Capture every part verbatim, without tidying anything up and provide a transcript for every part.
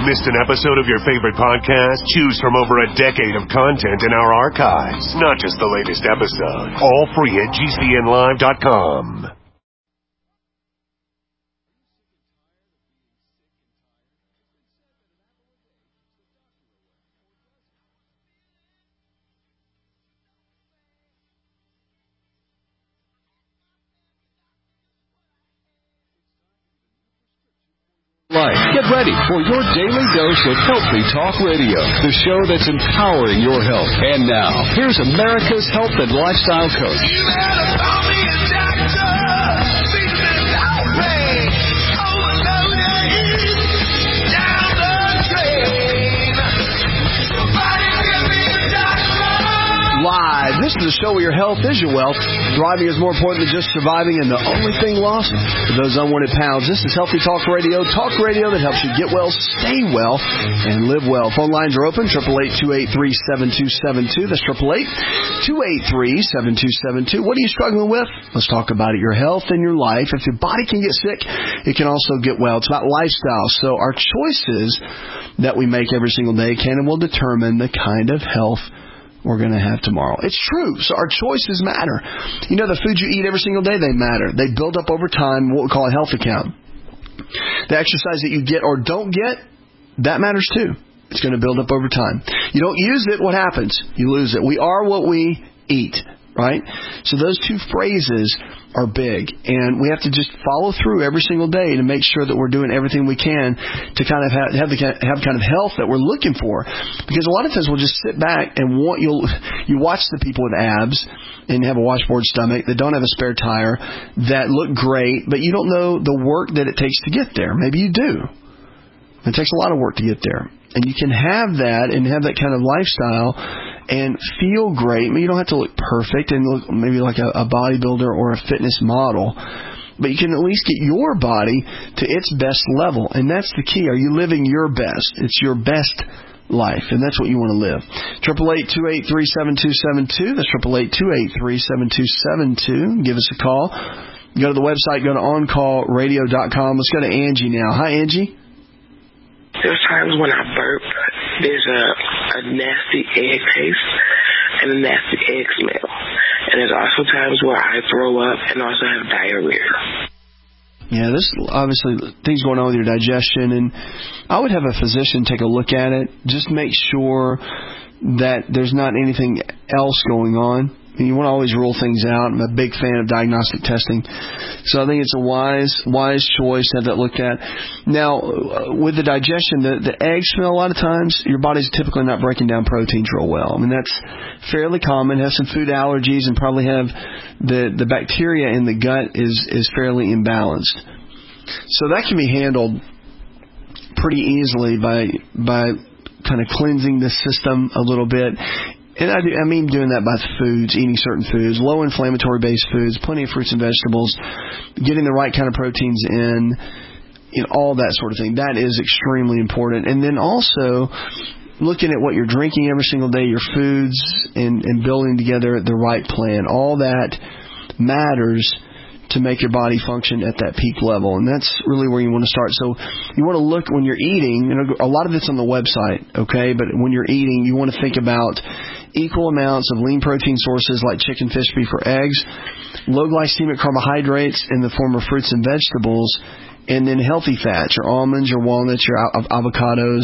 Missed an episode of your favorite podcast? Choose from over a decade of content in our archives, not just the latest episode. All free at G C N live dot com. Life. Get ready for your daily dose of Healthy Talk Radio, the show that's empowering your health. And now, here's America's health and lifestyle coach. You better call me a doctor. Treatment outrage. Overloaded. Down the drain. Somebody give me a doctor. Live. This is the show where your health is your wealth. Thriving is more important than just surviving, and the only thing lost for those unwanted pounds. This is Healthy Talk Radio, talk radio that helps you get well, stay well, and live well. Phone lines are open, eight eight eight, two eight three, seven two seven two. That's eight eight eight, two eight three, seven two seven two. What are you struggling with? Let's talk about it. Your health and your life. If your body can get sick, it can also get well. It's about lifestyle. So our choices that we make every single day can and will determine the kind of health we're going to have tomorrow. It's true. So our choices matter. You know, the food you eat every single day, they matter. They build up over time, what we call a health account. The exercise that you get or don't get, that matters too. It's going to build up over time. You don't use it, what happens? You lose it. We are what we eat, right? So those two phrases are big, and we have to just follow through every single day to make sure that we're doing everything we can to kind of have, have the have kind of health that we're looking for. Because a lot of times we'll just sit back and want you'll you watch the people with abs and have a washboard stomach that don't have a spare tire that look great, but you don't know the work that it takes to get there. Maybe you do. It takes a lot of work to get there. And you can have that and have that kind of lifestyle and feel great. I mean, you don't have to look perfect and look maybe like a, a bodybuilder or a fitness model, but you can at least get your body to its best level. And that's the key. Are you living your best? It's your best life, and that's what you want to live. eight eight eight, two eight three, seven two seven two. That's eight eight eight, two eight three, seven two seven two. Give us a call. Go to the website. Go to on call radio dot com. Let's go to Angie now. Hi, Angie. There's times when I burp, there's a, a nasty egg taste and a nasty egg smell. And there's also times where I throw up and also have diarrhea. Yeah, this obviously things going on with your digestion, and I would have a physician take a look at it. Just make sure that there's not anything else going on. And you want to always rule things out. I'm a big fan of diagnostic testing. So I think it's a wise wise choice to have that looked at. Now, with the digestion, the, the egg smell, a lot of times, your body's typically not breaking down proteins real well. I mean, that's fairly common. Have some food allergies and probably have the, the bacteria in the gut is, is fairly imbalanced. So that can be handled pretty easily by by kind of cleansing the system a little bit. And I, do, I mean doing that by foods, eating certain foods, low inflammatory based foods, plenty of fruits and vegetables, getting the right kind of proteins in, you know, all that sort of thing. That is extremely important. And then also looking at what you're drinking every single day, your foods, and, and building together the right plan. All that matters to make your body function at that peak level. And that's really where you want to start. So you want to look when you're eating, you know, a lot of it's on the website, okay? But when you're eating, you want to think about equal amounts of lean protein sources like chicken, fish, beef, or eggs, low glycemic carbohydrates in the form of fruits and vegetables, and then healthy fats, your almonds, your walnuts, your avocados.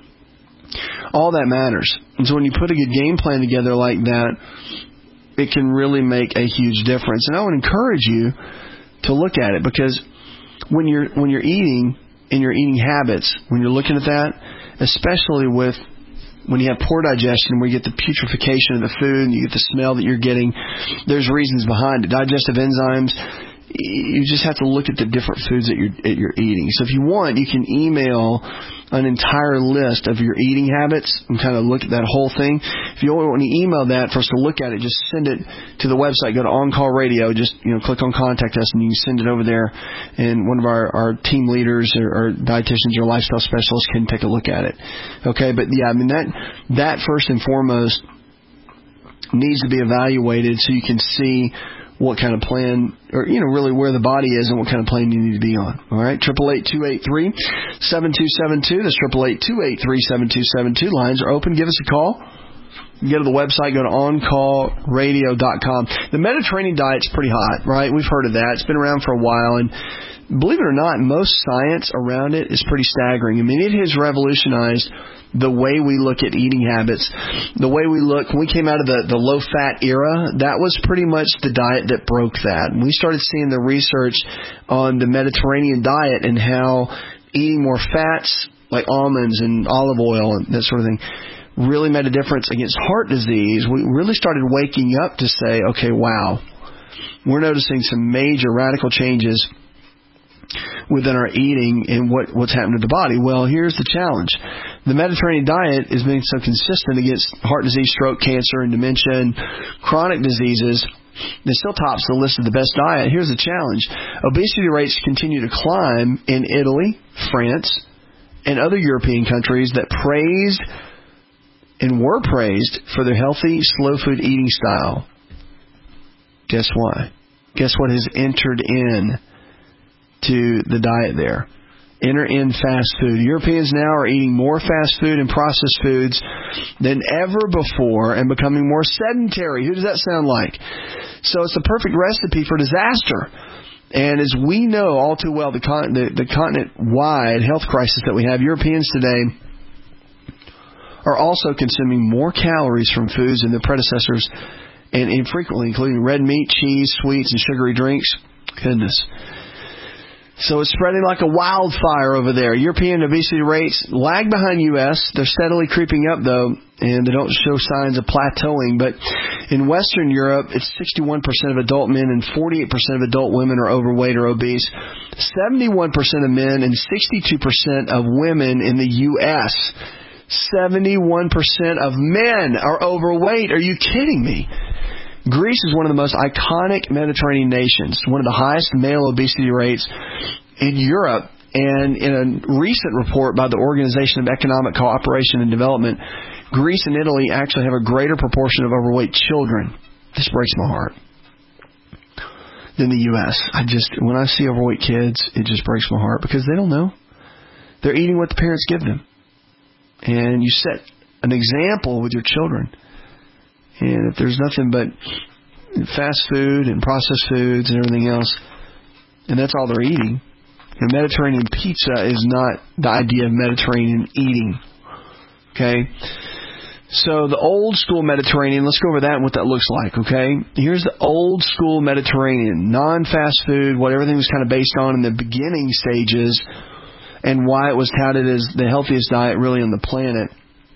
All that matters. And so when you put a good game plan together like that, it can really make a huge difference. And I would encourage you to look at it, because when you're when you're eating and your eating habits, when you're looking at that, especially with when you have poor digestion, where you get the putrefaction of the food and you get the smell that you're getting, there's reasons behind it. Digestive enzymes, you just have to look at the different foods that you're, that you're eating. So if you want, you can email an entire list of your eating habits and kind of look at that whole thing. If you want to email that for us to look at it, just send it to the website. Go to On Call Radio. Just, you know, click on Contact Us, and you can send it over there. And one of our, our team leaders or, or dietitians or lifestyle specialists can take a look at it. Okay, but yeah, I mean that that first and foremost needs to be evaluated so you can see what kind of plan, or, you know, really where the body is and what kind of plan you need to be on. All right, eight eight eight, two eight three, seven two seven two. That's eight eight eight, two eight three, seven two seven two. Lines are open. Give us a call. You go to the website, go to on call radio dot com. The Mediterranean diet's pretty hot, right? We've heard of that. It's been around for a while, and believe it or not, most science around it is pretty staggering. I mean, it has revolutionized the way we look at eating habits, the way we look. When we came out of the, the low-fat era, that was pretty much the diet that broke that. And we started seeing the research on the Mediterranean diet and how eating more fats, like almonds and olive oil and that sort of thing, really made a difference against heart disease. We really started waking up to say, okay, wow, we're noticing some major radical changes within our eating and what, what's happened to the body. Well, here's the challenge. The Mediterranean diet is being so consistent against heart disease, stroke, cancer, and dementia, and chronic diseases. It still tops the list of the best diet. Here's the challenge. Obesity rates continue to climb in Italy, France, and other European countries that praised and were praised for their healthy, slow food eating style. Guess why? Guess what has entered in to the diet there? Enter in fast food. Europeans now are eating more fast food and processed foods than ever before and becoming more sedentary. Who does that sound like? So it's the perfect recipe for disaster. And as we know all too well, the, con- the, the continent-wide health crisis that we have, Europeans today are also consuming more calories from foods than their predecessors, and infrequently, including red meat, cheese, sweets, and sugary drinks. Goodness. So it's spreading like a wildfire over there. European obesity rates lag behind U S. They're steadily creeping up, though, and they don't show signs of plateauing. But in Western Europe, it's sixty-one percent of adult men and forty-eight percent of adult women are overweight or obese. seventy-one percent of men and sixty-two percent of women in the U S seventy-one percent of men are overweight. Are you kidding me? Greece is one of the most iconic Mediterranean nations, one of the highest male obesity rates in Europe. And in a recent report by the Organization of Economic Cooperation and Development, Greece and Italy actually have a greater proportion of overweight children. This breaks my heart. Than the U S. I just, when I see overweight kids, it just breaks my heart because they don't know. They're eating what the parents give them. And you set an example with your children. And if there's nothing but fast food and processed foods and everything else, and that's all they're eating, and Mediterranean pizza is not the idea of Mediterranean eating. Okay? So the old school Mediterranean, let's go over that and what that looks like, okay? Here's the old school Mediterranean, non-fast food, what everything was kind of based on in the beginning stages, and why it was touted as the healthiest diet really on the planet.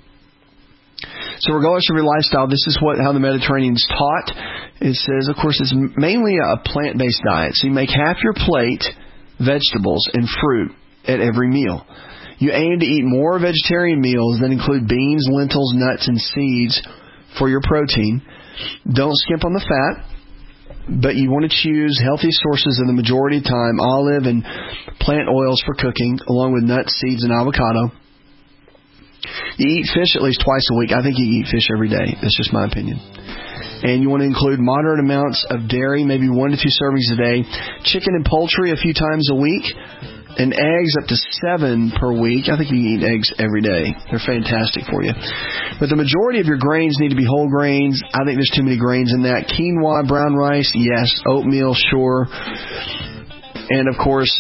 So regardless of your lifestyle, this is what how the Mediterranean's taught. It says, of course, it's mainly a plant-based diet. So you make half your plate vegetables and fruit at every meal. You aim to eat more vegetarian meals that include beans, lentils, nuts, and seeds for your protein. Don't skimp on the fat, but you want to choose healthy sources in the majority of time, olive and plant oils for cooking, along with nuts, seeds, and avocado. You eat fish at least twice a week. I think you eat fish every day. That's just my opinion. And you want to include moderate amounts of dairy, maybe one to two servings a day. Chicken and poultry a few times a week. And eggs up to seven per week. I think you can eat eggs every day. They're fantastic for you. But the majority of your grains need to be whole grains. I think there's too many grains in that. Quinoa, brown rice, yes. Oatmeal, sure. And, of course,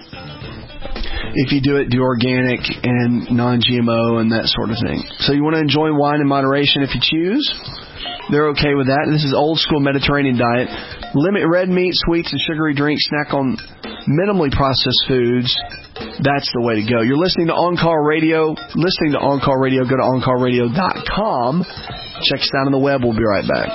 if you do it, do organic and non-G M O and that sort of thing. So you want to enjoy wine in moderation if you choose. They're okay with that. This is old school Mediterranean diet. Limit red meat, sweets, and sugary drinks. Snack on minimally processed foods. That's the way to go. You're listening to On Call Radio. Listening to On Call Radio, go to on call radio dot com. Check us out on the web. We'll be right back.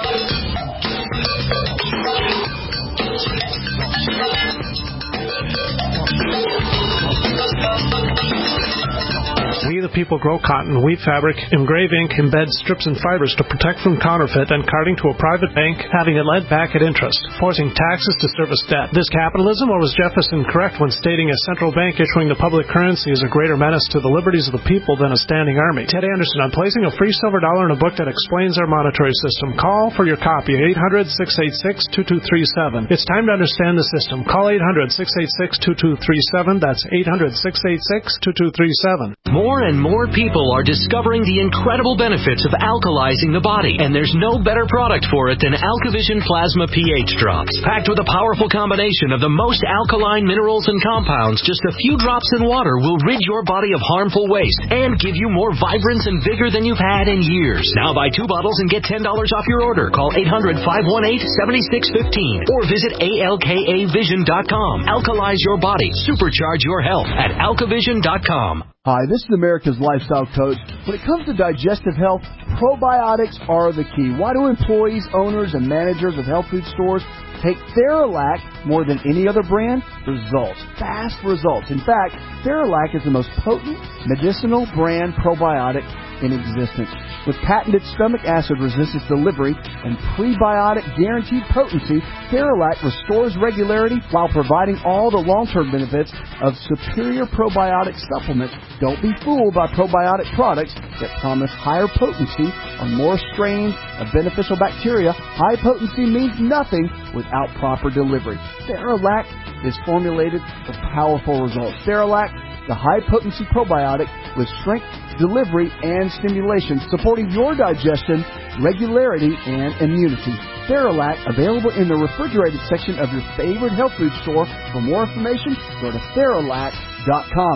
We the people grow cotton, weave fabric, engrave ink, embed strips and fibers to protect from counterfeit and carting to a private bank, having it lent back at interest, forcing taxes to service debt. This capitalism, or was Jefferson correct when stating a central bank issuing the public currency is a greater menace to the liberties of the people than a standing army? Ted Anderson on placing a free silver dollar in a book that explains our monetary system. Call for your copy, eight hundred, six eight six, two two three seven. It's time to understand the system. Call eight hundred, six eight six, two two three seven. That's eight hundred, six eight six, two two three seven. More and more people are discovering the incredible benefits of alkalizing the body, and there's no better product for it than AlkaVision Plasma pH Drops. Packed with a powerful combination of the most alkaline minerals and compounds, just a few drops in water will rid your body of harmful waste and give you more vibrance and vigor than you've had in years. Now buy two bottles and get ten dollars off your order. Call eight hundred, five one eight, seven six one five or visit A L K A vision dot com. Alkalize your body. Supercharge your health at alka vision dot com. Hi, this is America's Lifestyle Coach. When it comes to digestive health, probiotics are the key. Why do employees, owners, and managers of health food stores take Theralac more than any other brand? Results. Fast results. In fact, Theralac is the most potent medicinal brand probiotic in existence. With patented stomach acid resistance delivery and prebiotic guaranteed potency, Theralac restores regularity while providing all the long-term benefits of superior probiotic supplements. Don't be fooled by probiotic products that promise higher potency or more strains of beneficial bacteria. High potency means nothing without proper delivery. Theralac is formulated for powerful results. Theralac, the high-potency probiotic with strength, delivery, and stimulation, supporting your digestion, regularity, and immunity. Theralac, available in the refrigerated section of your favorite health food store. For more information, go to Theralac dot com.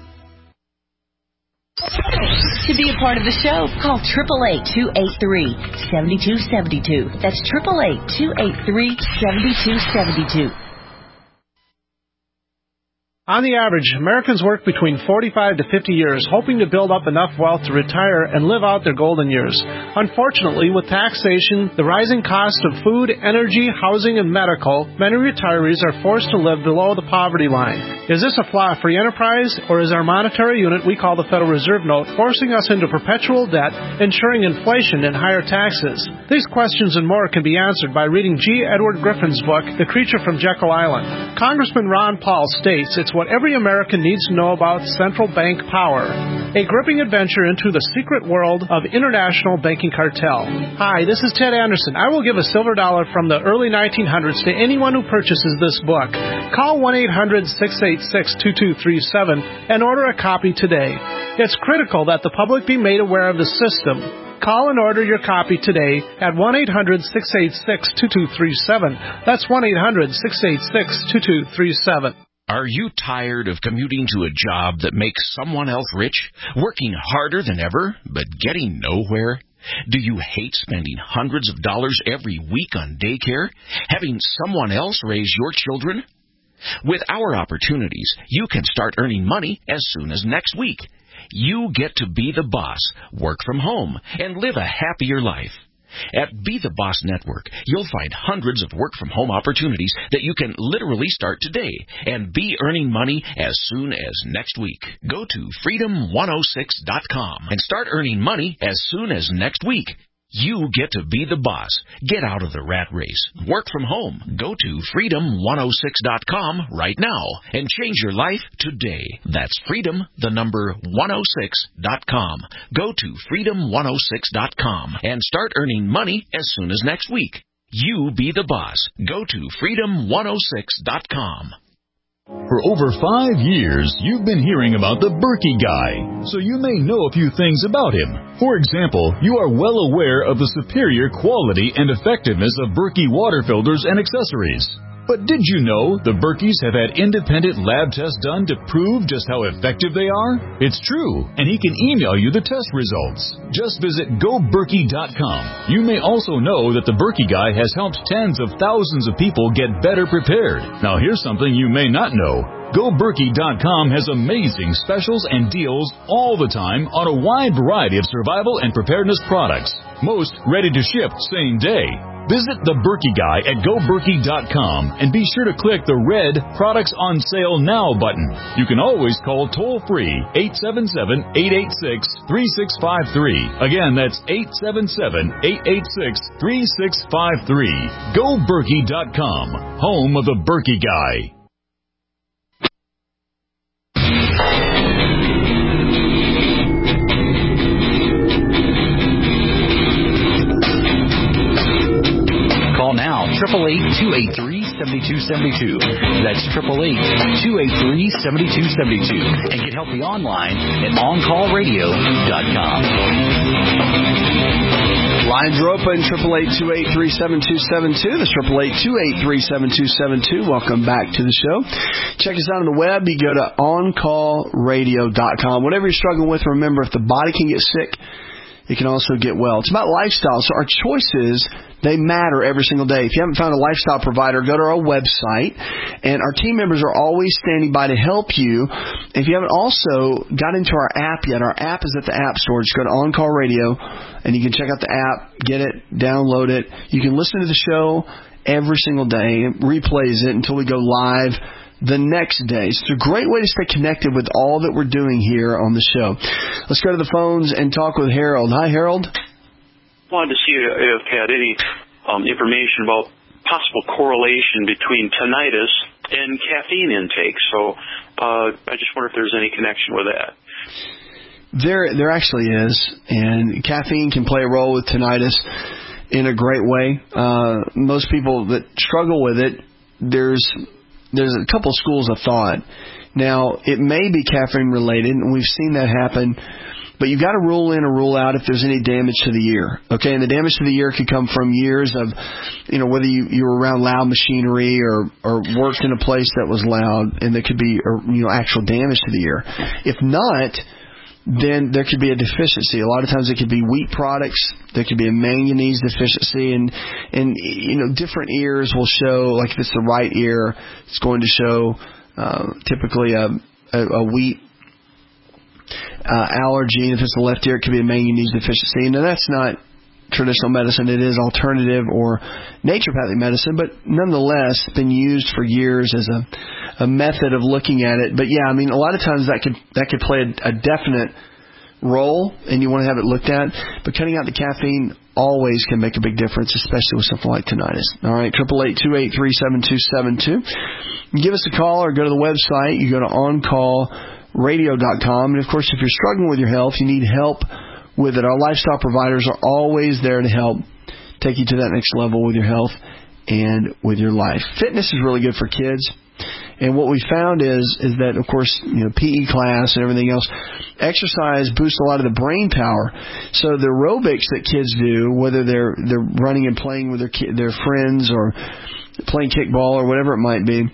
To be a part of the show, call eight eight eight, two eight three, seven two seven two. That's eight eight eight, two eight three, seven two seven two. On the average, Americans work between forty-five to fifty years, hoping to build up enough wealth to retire and live out their golden years. Unfortunately, with taxation, the rising cost of food, energy, housing, and medical, many retirees are forced to live below the poverty line. Is this a flaw free enterprise, or is our monetary unit we call the Federal Reserve Note forcing us into perpetual debt, ensuring inflation and higher taxes? These questions and more can be answered by reading G. Edward Griffin's book, The Creature from Jekyll Island. Congressman Ron Paul states it's what every American needs to know about central bank power. A gripping adventure into the secret world of international banking cartel. Hi, this is Ted Anderson. I will give a silver dollar from the early nineteen hundreds to anyone who purchases this book. Call one eight hundred, six eight six, two two three seven and order a copy today. It's critical that the public be made aware of the system. Call and order your copy today at one eight hundred, six eight six, two two three seven. That's one eight hundred, six eight six, two two three seven. Are you tired of commuting to a job that makes someone else rich, working harder than ever, but getting nowhere? Do you hate spending hundreds of dollars every week on daycare, having someone else raise your children? With our opportunities, you can start earning money as soon as next week. You get to be the boss, work from home, and live a happier life. At Be the Boss Network, you'll find hundreds of work-from-home opportunities that you can literally start today and be earning money as soon as next week. Go to freedom one oh six dot com and start earning money as soon as next week. You get to be the boss. Get out of the rat race. Work from home. Go to freedom one oh six dot com right now and change your life today. That's freedom, the number one oh six dot com. Go to freedom one oh six dot com and start earning money as soon as next week. You be the boss. Go to freedom one oh six dot com. For over five years, you've been hearing about the Berkey Guy, so you may know a few things about him. For example, you are well aware of the superior quality and effectiveness of Berkey water filters and accessories. But did you know the Berkeys have had independent lab tests done to prove just how effective they are? It's true, and he can email you the test results. Just visit go berkey dot com. You may also know that the Berkey Guy has helped tens of thousands of people get better prepared. Now here's something you may not know. go berkey dot com has amazing specials and deals all the time on a wide variety of survival and preparedness products. Most ready to ship same day. Visit The Berkey Guy at go berkey dot com and be sure to click the red Products on Sale Now button. You can always call toll-free eight seven seven, eight eight six, three six five three. Again, that's eight seven seven, eight eight six, three six five three. go berkey dot com, home of The Berkey Guy. Call now, eight eight eight, two eight three, seven two seven two. That's eight eight eight, two eight three, seven two seven two. And get help online at on call radio dot com. Lines are open, eight eight eight, two eight three, seven two seven two. That's eight eight eight, two eight three, seven two seven two. Welcome back to the show. Check us out on the web. You go to on call radio dot com. Whatever you're struggling with, remember, if the body can get sick, it can also get well. It's about lifestyle. So our choices, they matter every single day. If you haven't found a lifestyle provider, go to our website. And our team members are always standing by to help you. If you haven't also got into our app yet, our app is at the App Store. Just go to On Call Radio, and you can check out the app, get it, download it. You can listen to the show every single day. It replays it until we go live the next day. So it's a great way to stay connected with all that we're doing here on the show. Let's go to the phones and talk with Harold. Hi, Harold. Wanted to see if you had any um, information about possible correlation between tinnitus and caffeine intake. So uh, I just wonder if there's any connection with that. There, there actually is, and caffeine can play a role with tinnitus in a great way. Uh, most people that struggle with it, there's There's a couple schools of thought. Now, it may be caffeine related, and we've seen that happen, but you've got to rule in or rule out if there's any damage to the ear. Okay, and the damage to the ear could come from years of, you know, whether you, you were around loud machinery or, or worked in a place that was loud, and there could be, or, you know, actual damage to the ear. If not, then there could be a deficiency. A lot of times it could be wheat products. There could be a manganese deficiency, and and you know, different ears will show, like if it's the right ear, it's going to show uh, typically a, a, a wheat uh, allergy, and if it's the left ear, it could be a manganese deficiency. Now that's not traditional medicine. It is alternative or naturopathic medicine, but nonetheless been used for years as a, a method of looking at it. But yeah, I mean, a lot of times that could that could play a, a definite role, and you want to have it looked at. But cutting out the caffeine always can make a big difference, especially with something like tinnitus. All right, eight eight eight, two eight three, seven two seven two. Give us a call or go to the website. You go to on call radio dot com. And of course, if you're struggling with your health, you need help with it. Our lifestyle providers are always there to help take you to that next level with your health and with your life. Fitness is really good for kids. And what we found is is that, of course, you know, P E class and everything else, exercise boosts a lot of the brain power. So the aerobics that kids do, whether they're they're running and playing with their ki- their friends or playing kickball or whatever it might be,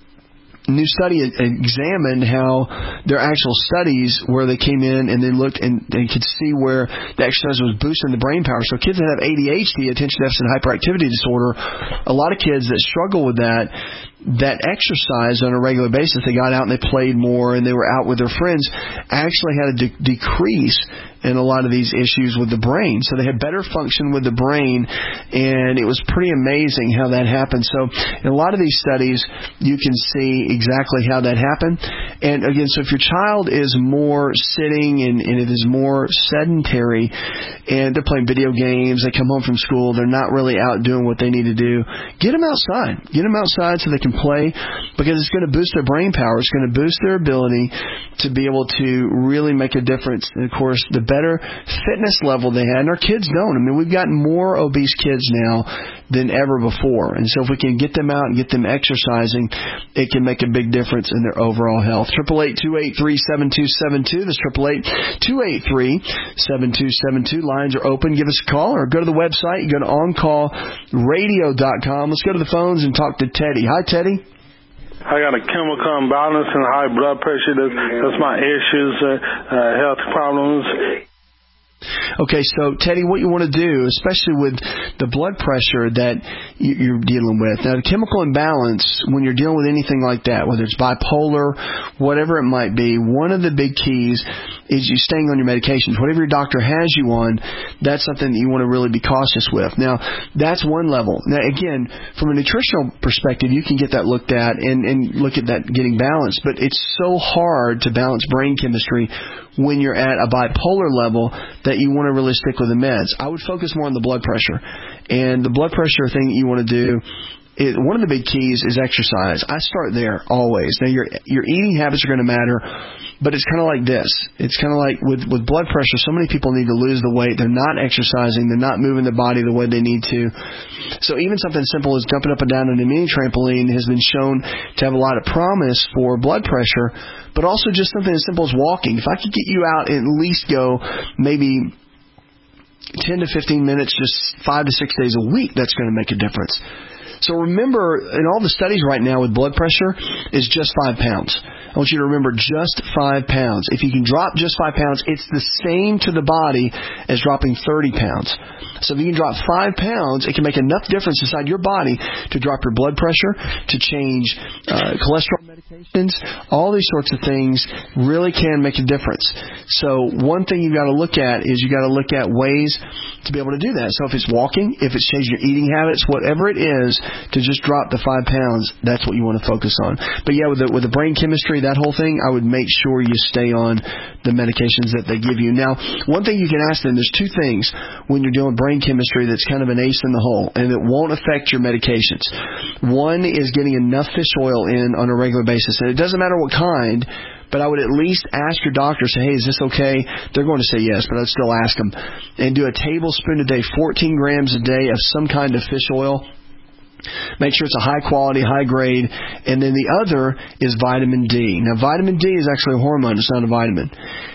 new study examined how their actual studies where they came in and they looked and they could see where the exercise was boosting the brain power. So kids that have A D H D, attention deficit hyperactivity disorder, a lot of kids that struggle with that, that exercise on a regular basis, they got out and they played more and they were out with their friends, actually had a de- decrease in a lot of these issues with the brain. So they had better function with the brain, and it was pretty amazing how that happened. So in a lot of these studies, you can see exactly how that happened. And again, so if your child is more sitting and, and it is more sedentary and they're playing video games, they come home from school, they're not really out doing what they need to do, get them outside. Get them outside so they can play, because it's going to boost their brain power. It's going to boost their ability to be able to really make a difference. And of course, the better fitness level they had, and our kids don't. I mean, we've got more obese kids now than ever before. And so if we can get them out and get them exercising, it can make a big difference in their overall health. eight eight eight, two eight three, seven two seven two. That's eight eight eight, two eight three, seven two seven two. Lines are open. Give us a call or go to the website. You go to on call radio dot com. Let's go to the phones and talk to Teddy. Hi, Teddy. I got a chemical imbalance and high blood pressure. That's, that's my issues, uh, uh, health problems. Okay, so Teddy, what you want to do, especially with the blood pressure that you're dealing with. Now, the chemical imbalance, when you're dealing with anything like that, whether it's bipolar, whatever it might be, one of the big keys is you staying on your medications. Whatever your doctor has you on, that's something that you want to really be cautious with. Now, that's one level. Now, again, from a nutritional perspective, you can get that looked at and, and look at that getting balanced, but it's so hard to balance brain chemistry when you're at a bipolar level that you want to really stick with the meds. I would focus more on the blood pressure. And the blood pressure thing that you want to do, it, one of the big keys is exercise. I start there always. Now, your your eating habits are going to matter, but it's kind of like this. It's kind of like with, with blood pressure, so many people need to lose the weight. They're not exercising. They're not moving their body the way they need to. So even something simple as jumping up and down on a mini trampoline has been shown to have a lot of promise for blood pressure, but also just something as simple as walking. If I could get you out and at least go maybe ten to fifteen minutes, just five to six days a week, that's going to make a difference. So remember, in all the studies right now with blood pressure, is just five pounds. I want you to remember just five pounds. If you can drop just five pounds, it's the same to the body as dropping thirty pounds. So if you can drop five pounds, it can make enough difference inside your body to drop your blood pressure, to change uh, cholesterol medications. All these sorts of things really can make a difference. So one thing you've got to look at is you've got to look at ways to be able to do that. So if it's walking, if it's changing your eating habits, whatever it is, to just drop the five pounds, that's what you want to focus on. But yeah, with the, with the brain chemistry, that whole thing, I would make sure you stay on the medications that they give you. Now, one thing you can ask them, there's two things when you're doing brain chemistry that's kind of an ace in the hole, and it won't affect your medications. One is getting enough fish oil in on a regular basis, and it doesn't matter what kind, but I would at least ask your doctor, say, hey, is this okay? They're going to say yes, but I'd still ask them. And do a tablespoon a day, fourteen grams a day of some kind of fish oil. Make sure it's a high quality, high grade. And then the other is vitamin D. Now, vitamin D is actually a hormone. It's not a vitamin.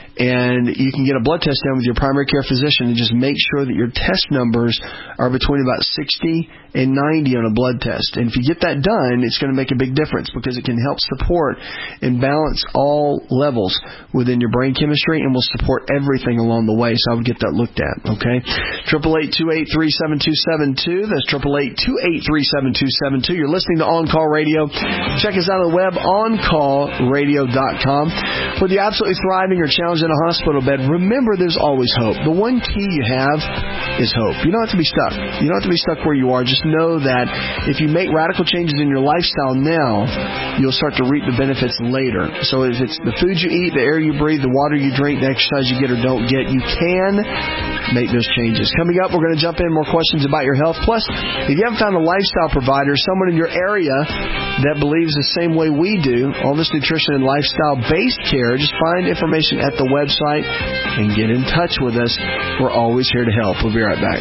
And you can get a blood test done with your primary care physician and just make sure that your test numbers are between about sixty and ninety on a blood test. And if you get that done, it's going to make a big difference because it can help support and balance all levels within your brain chemistry and will support everything along the way. So I would get that looked at, okay? eight eight eight, two eight three, seven two seven two. That's eight eight eight, two eight three, seven two seven two. You're listening to On Call Radio. Check us out on the web, on call radio dot com. Whether you're absolutely thriving or challenged in a hospital bed, remember there's always hope. The one key you have is hope. You don't have to be stuck. You don't have to be stuck where you are. Just know that if you make radical changes in your lifestyle now, you'll start to reap the benefits later. So if it's the food you eat, the air you breathe, the water you drink, the exercise you get or don't get, you can make those changes. Coming up, we're going to jump in more questions about your health. Plus, if you haven't found a lifestyle provider, someone in your area that believes the same way we do, all this nutrition and lifestyle-based care, just find information at the website and get in touch with us. We're always here to help. We'll be right back.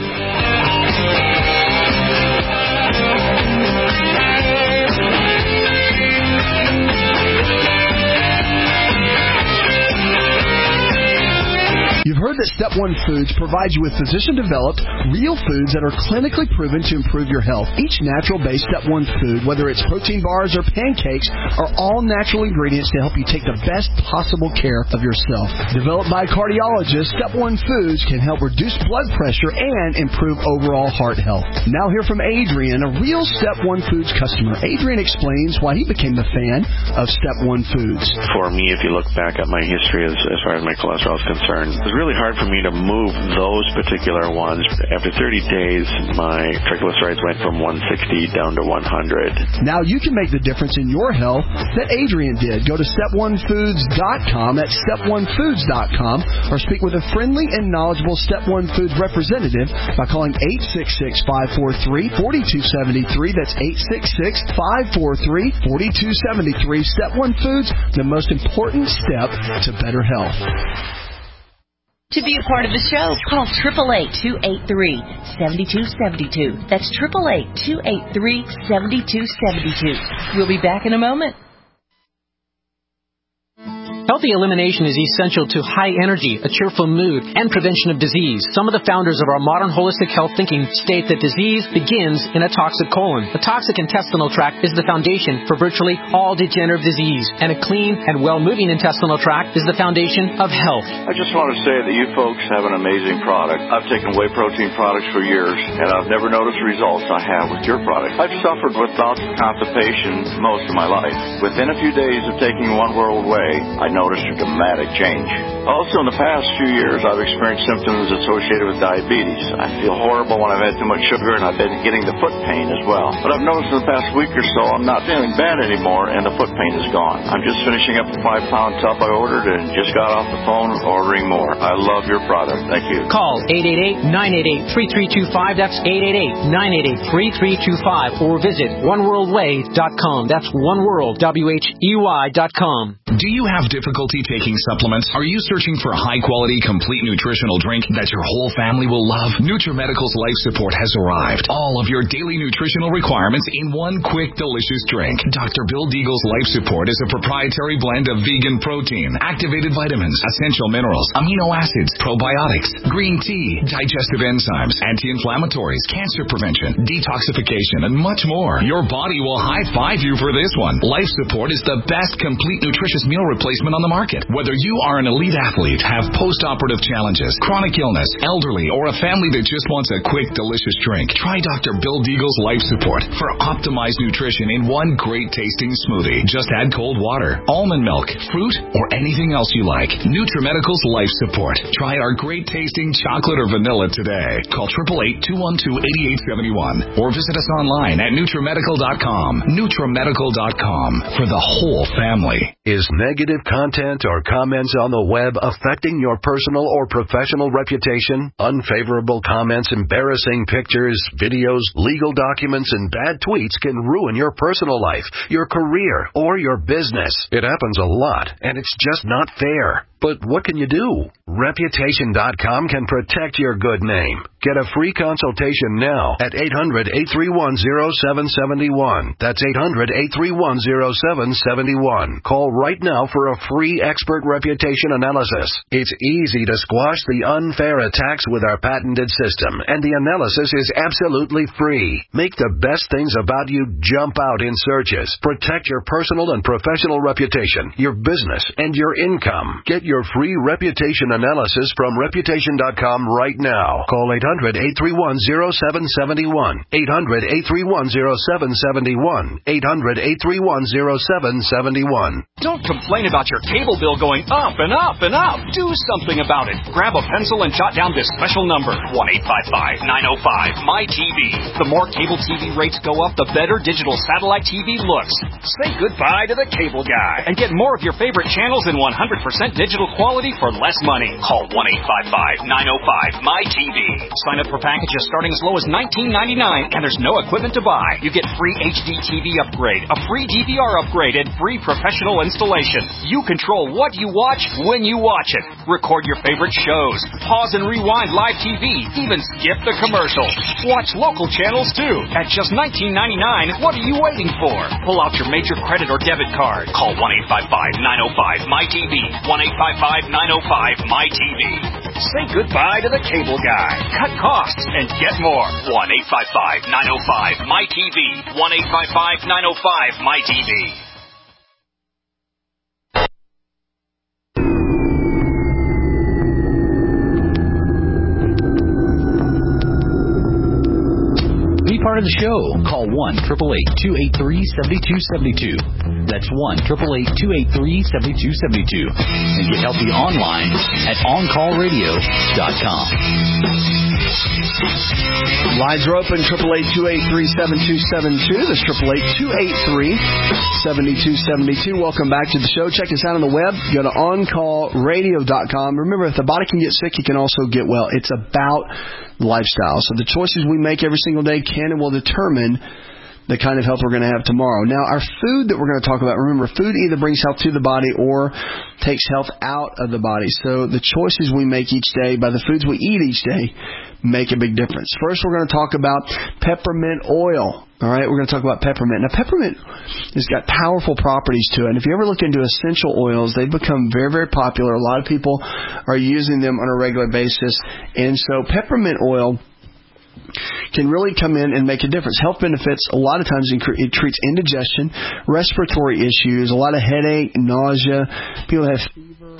You've heard that Step One Foods provides you with physician-developed, real foods that are clinically proven to improve your health. Each natural-based Step One food, whether it's protein bars or pancakes, are all natural ingredients to help you take the best possible care of yourself. Developed by cardiologists, Step One Foods can help reduce blood pressure and improve overall heart health. Now hear from Adrian, a real Step One Foods customer. Adrian explains why he became a fan of Step One Foods. For me, if you look back at my history as, as far as my cholesterol is concerned, it was really hard for me to move those particular ones. After thirty days, my triglycerides went from one sixty down to one hundred. Now you can make the difference in your health that Adrian did. Go to step one foods dot com. That's step one foods dot com. Or speak with a friendly and knowledgeable Step One Foods representative by calling eight six six, five four three, four two seven three. That's eight six six, five four three, four two seven three. Step One Foods, the most important step to better health. To be a part of the show, call eight eight eight, two eight three, seven two seven two. That's eight eight eight, two eight three, seven two seven two. We'll be back in a moment. Healthy elimination is essential to high energy, a cheerful mood, and prevention of disease. Some of the founders of our modern holistic health thinking state that disease begins in a toxic colon. The toxic intestinal tract is the foundation for virtually all degenerative disease, and a clean and well-moving intestinal tract is the foundation of health. I just want to say that you folks have an amazing product. I've taken whey protein products for years, and I've never noticed the results I have with your product. I've suffered with bouts of constipation most of my life. Within a few days of taking One World Whey, I noticed a dramatic change. Also, in the past few years, I've experienced symptoms associated with diabetes. I feel horrible when I've had too much sugar, and I've been getting the foot pain as well. But I've noticed in the past week or so, I'm not feeling bad anymore, and the foot pain is gone. I'm just finishing up the five-pound tub I ordered and just got off the phone ordering more. I love your product. Thank you. Call eight eight eight, nine eight eight, three three two five. That's eight eight eight, nine eight eight, three three two five. Or visit one world way dot com. That's oneworld, W H E Y dot com. Do you have difficulty taking supplements? Are you searching for a high-quality, complete nutritional drink that your whole family will love? NutriMedical's Life Support has arrived. All of your daily nutritional requirements in one quick, delicious drink. Doctor Bill Deagle's Life Support is a proprietary blend of vegan protein, activated vitamins, essential minerals, amino acids, probiotics, green tea, digestive enzymes, anti-inflammatories, cancer prevention, detoxification, and much more. Your body will high-five you for this one. Life Support is the best complete nutritious meal replacement on the market. Whether you are an elite athlete, have post-operative challenges, chronic illness, elderly, or a family that just wants a quick, delicious drink, try Doctor Bill Deagle's Life Support for optimized nutrition in one great-tasting smoothie. Just add cold water, almond milk, fruit, or anything else you like. NutriMedical's Life Support. Try our great-tasting chocolate or vanilla today. Call eight eight eight, two one two, eight eight seven one or visit us online at NutriMedical dot com. NutriMedical dot com for the whole family. Is negative content or comments on the web affecting your personal or professional reputation? Unfavorable comments, embarrassing pictures, videos, legal documents, and bad tweets can ruin your personal life, your career, or your business. It happens a lot, and it's just not fair. But what can you do? Reputation dot com can protect your good name. Get a free consultation now at eight hundred, eight three one, zero seven seven one. That's eight hundred, eight three one, zero seven seven one. Call right now for a free expert reputation analysis. It's easy to squash the unfair attacks with our patented system, and the analysis is absolutely free. Make the best things about you jump out in searches. Protect your personal and professional reputation, your business, and your income. Get your free reputation analysis from Reputation dot com right now. Call eight hundred, eight three one, zero seven seven one. eight hundred, eight three one, zero seven seven one. eight hundred, eight three one, zero seven seven one. Don't complain about your cable bill going up and up and up. Do something about it. Grab a pencil and jot down this special number, one eight five five, nine oh five, M Y T V. The more cable T V rates go up, the better digital satellite T V looks. Say goodbye to the cable guy and get more of your favorite channels in one hundred percent digital quality for less money. Call one eight five five, nine oh five, M Y T V. Sign up for packages starting as low as nineteen ninety-nine, and there's no equipment to buy. You get free H D T V upgrade, a free D V R upgrade, and free professional installation. You control what you watch when you watch it. Record your favorite shows. Pause and rewind live T V. Even skip the commercials. Watch local channels too. At just nineteen ninety-nine, what are you waiting for? Pull out your major credit or debit card. Call one eight five five, nine oh five, M Y T V. one eight five five, nine oh five, M Y T V. Say goodbye to the cable guy. Cut costs and get more. one eight five five, nine oh five, M Y T V. one eight five five, nine oh five, M Y T V. Be part of the show. Call one, eight eight eight, two eight three, seven two seven two. That's one, eight eight eight, two eight three, seven two seven two. And get healthy online at on call radio dot com. Lines are open, eight eight eight, two eight three, seven two seven two. That's eight eight eight, two eight three, seven two seven two. Welcome back to the show. Check us out on the web. Go to on call radio dot com. Remember, if the body can get sick, you can also get well. It's about lifestyle. So the choices we make every single day can and will determine the kind of health we're going to have tomorrow. Now, our food that we're going to talk about, remember, food either brings health to the body or takes health out of the body. So the choices we make each day by the foods we eat each day make a big difference. First, we're going to talk about peppermint oil. All right, we're going to talk about peppermint. Now, peppermint has got powerful properties to it. And if you ever look into essential oils, they've become very, very popular. A lot of people are using them on a regular basis. And so peppermint oil can really come in and make a difference. Health benefits, a lot of times it treats indigestion, respiratory issues, a lot of headache, nausea, people have fever,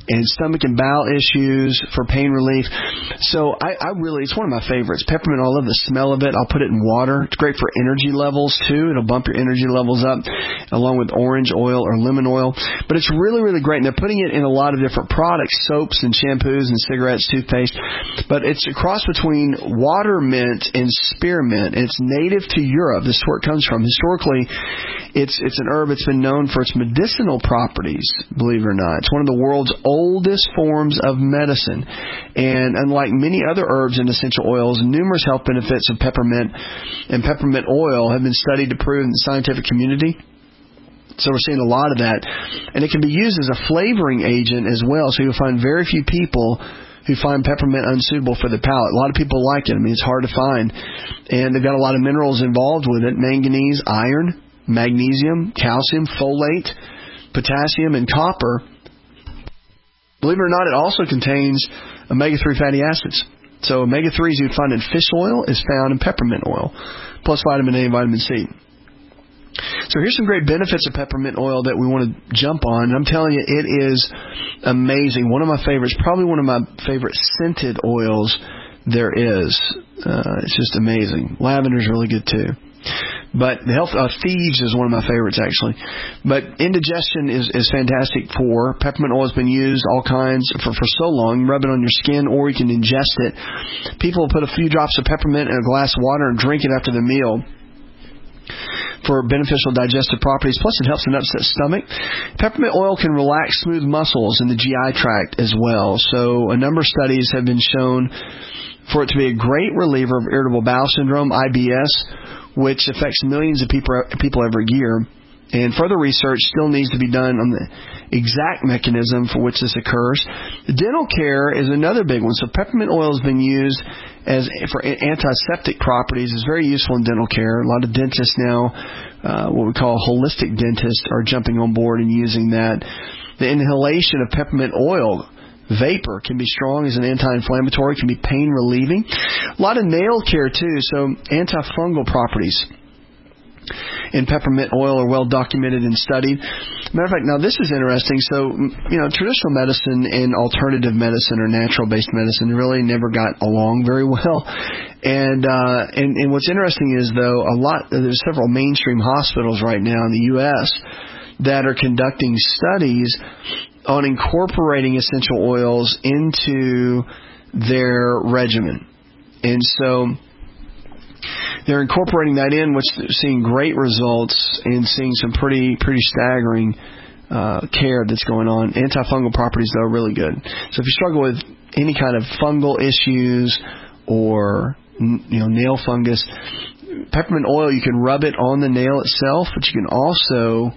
and stomach and bowel issues, for pain relief. So I, I really, it's one of my favorites. Peppermint oil, I love the smell of it. I'll put it in water. It's great for energy levels, too. It'll bump your energy levels up, along with orange oil or lemon oil. But it's really, really great. And they're putting it in a lot of different products, soaps and shampoos and cigarettes, toothpaste. But it's a cross between water mint and spearmint. It's native to Europe. This is where it comes from. Historically, it's it's an herb that's been known for its medicinal properties, believe it or not. It's one of the world's oldest forms of medicine. And unlike many other herbs and essential oils, numerous health benefits of peppermint and peppermint oil have been studied to prove in the scientific community. So we're seeing a lot of that. And it can be used as a flavoring agent as well. So you'll find very few people who find peppermint unsuitable for the palate. A lot of people like it. I mean, it's hard to find. And they've got a lot of minerals involved with it: manganese, iron, magnesium, calcium, folate, potassium, and copper. Believe it or not, it also contains omega three fatty acids. So omega threes you'd find in fish oil is found in peppermint oil, plus vitamin A and vitamin C. So here's some great benefits of peppermint oil that we want to jump on. I'm telling you, it is amazing. One of my favorites, probably one of my favorite scented oils there is. Uh, it's just amazing. Lavender is really good too. But the health uh, Thieves is one of my favorites, actually. But indigestion is, is fantastic for. Peppermint oil has been used all kinds for, for so long. You rub it on your skin, or you can ingest it. People will put a few drops of peppermint in a glass of water and drink it after the meal for beneficial digestive properties. Plus, it helps an upset stomach. Peppermint oil can relax smooth muscles in the G I tract as well. So a number of studies have been shown for it to be a great reliever of irritable bowel syndrome, I B S, which affects millions of people people every year. And further research still needs to be done on the exact mechanism for which this occurs. Dental care is another big one. So peppermint oil has been used as for antiseptic properties. It's very useful in dental care. A lot of dentists now, uh, what we call holistic dentists, are jumping on board and using that. The inhalation of peppermint oil vapor can be strong as an anti-inflammatory, can be pain relieving. A lot of nail care too, so antifungal properties in peppermint oil are well documented and studied. Matter of fact, now this is interesting. So, you know, traditional medicine and alternative medicine or natural-based medicine really never got along very well. And uh, and, and what's interesting is, though, a lot there's several mainstream hospitals right now in the U S that are conducting studies on incorporating essential oils into their regimen. And so they're incorporating that in, which they're seeing great results and seeing some pretty pretty staggering uh, care that's going on. Antifungal properties, though, are really good. So if you struggle with any kind of fungal issues or, you know, nail fungus, peppermint oil, you can rub it on the nail itself, but you can also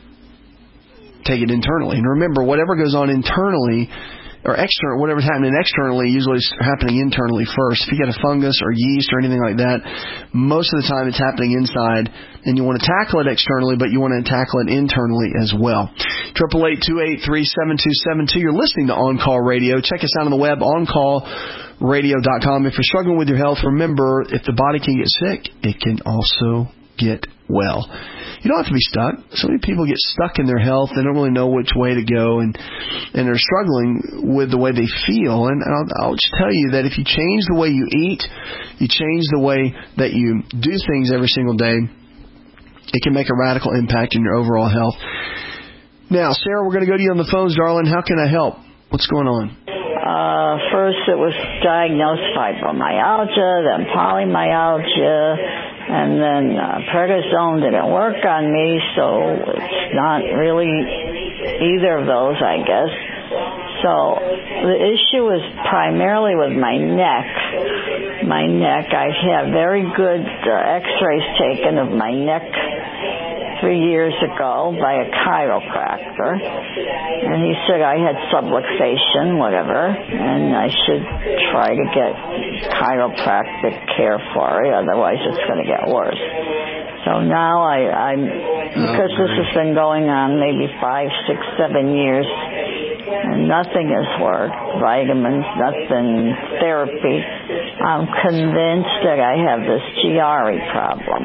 take it internally. And remember, whatever goes on internally or external, whatever's happening externally usually is happening internally first. If you get a fungus or yeast or anything like that, most of the time it's happening inside, and you want to tackle it externally, but you want to tackle it internally as well. Triple eight two eight three seven two seven two. You're listening to On Call Radio. Check us out on the web, on call radio dot com. If you're struggling with your health, remember, if the body can get sick, it can also get well. You don't have to be stuck. So many people get stuck in their health. They don't really know which way to go, and and they're struggling with the way they feel. And I'll, I'll just tell you that if you change the way you eat, you change the way that you do things every single day, it can make a radical impact in your overall health. Now, Sarah, we're going to go to you on the phones, darling. How can I help? What's going on? Uh, first it was diagnosed fibromyalgia, then polymyalgia, and then uh, prednisone didn't work on me, so it's not really either of those, I guess. So the issue is primarily with my neck. My neck, I had very good uh, x-rays taken of my neck three years ago by a chiropractor, and he said I had subluxation, whatever, and I should try to get chiropractic care for it, otherwise it's going to get worse. So now I, I'm, because this has been going on maybe five, six, seven years, and nothing has worked, vitamins, nothing, therapy, I'm convinced that I have this Chiari problem.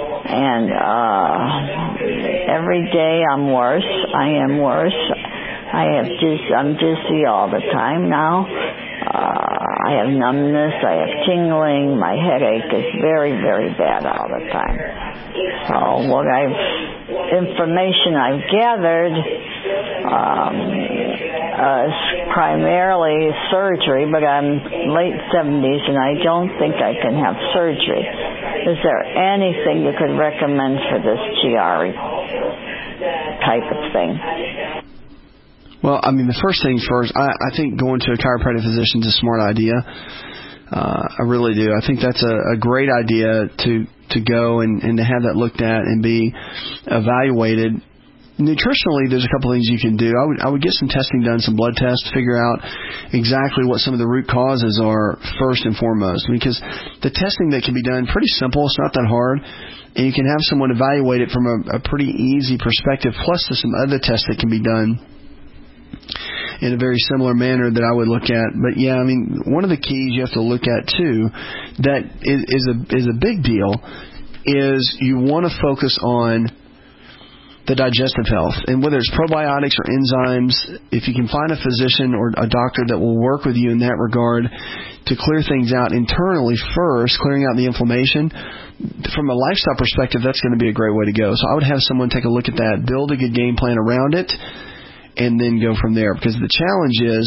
And uh, every day I'm worse. I am worse. I I have just, I'm dizzy all the time now. Uh, I have numbness, I have tingling, my headache is very, very bad all the time. So what I've, information I've gathered um, uh, is primarily surgery, but I'm late seventies and I don't think I can have surgery. Is there anything you could recommend for this G R E type of thing? Well, I mean, the first things first, I, I think going to a chiropractic physician is a smart idea. Uh, I really do. I think that's a, a great idea to, to go and, and to have that looked at and be evaluated. Nutritionally, there's a couple things you can do. I would I would get some testing done, some blood tests, to figure out exactly what some of the root causes are first and foremost. Because the testing that can be done, pretty simple. It's not that hard. And you can have someone evaluate it from a, a pretty easy perspective, plus there's some other tests that can be done in a very similar manner that I would look at. But yeah, I mean, one of the keys you have to look at too that is, is a is a big deal is you want to focus on the digestive health. And whether it's probiotics or enzymes, if you can find a physician or a doctor that will work with you in that regard to clear things out internally first, clearing out the inflammation, from a lifestyle perspective, that's going to be a great way to go. So I would have someone take a look at that, build a good game plan around it, and then go from there. Because the challenge is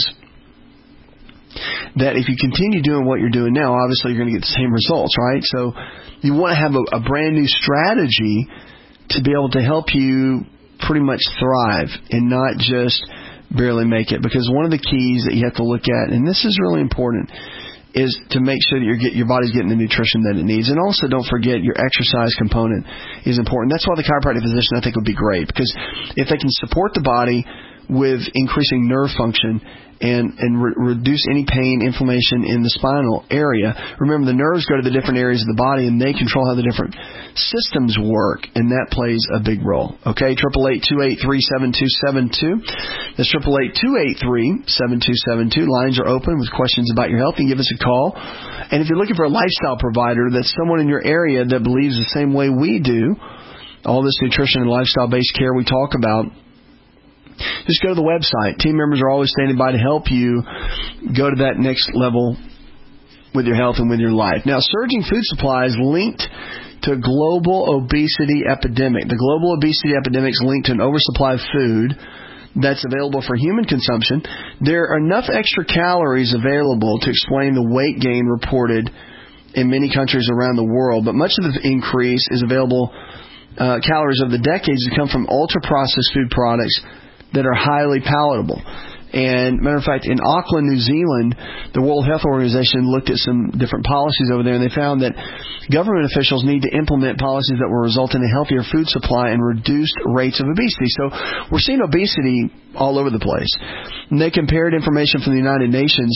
that if you continue doing what you're doing now, obviously you're going to get the same results, right? So you want to have a, a brand new strategy to be able to help you pretty much thrive and not just barely make it. Because one of the keys that you have to look at, and this is really important, is to make sure that you're get, your body's getting the nutrition that it needs. And also don't forget your exercise component is important. That's why the chiropractic physician I think would be great, because if they can support the body with increasing nerve function and, and re- reduce any pain, inflammation in the spinal area. Remember, the nerves go to the different areas of the body, and they control how the different systems work, and that plays a big role. Okay, eight eight eight, two eight three, seven two seven two. That's eight eight eight, two eight three, seven two seven two. Lines are open with questions about your health, and give us a call. And if you're looking for a lifestyle provider, that's someone in your area that believes the same way we do, all this nutrition and lifestyle-based care we talk about, just go to the website. Team members are always standing by to help you go to that next level with your health and with your life. Now, surging food supply is linked to a global obesity epidemic. The global obesity epidemic is linked to an oversupply of food that's available for human consumption. There are enough extra calories available to explain the weight gain reported in many countries around the world, but much of the increase is available uh, calories of the decades that come from ultra-processed food products that are highly palatable. And matter of fact, in Auckland, New Zealand, the World Health Organization looked at some different policies over there, and they found that government officials need to implement policies that will result in a healthier food supply and reduced rates of obesity. So we're seeing obesity all over the place. And they compared information from the United Nations,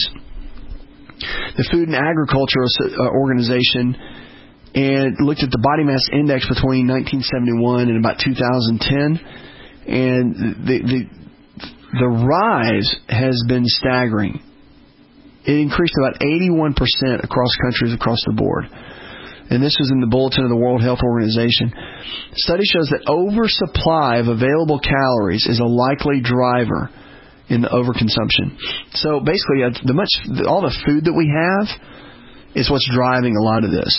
the Food and Agriculture Organization, and looked at the body mass index between nineteen seventy-one and about two thousand ten. And the, the the rise has been staggering. It increased about eighty-one percent across countries across the board. And this was in the bulletin of the World Health Organization. The study shows that oversupply of available calories is a likely driver in the overconsumption. So basically, the much all the food that we have is what's driving a lot of this.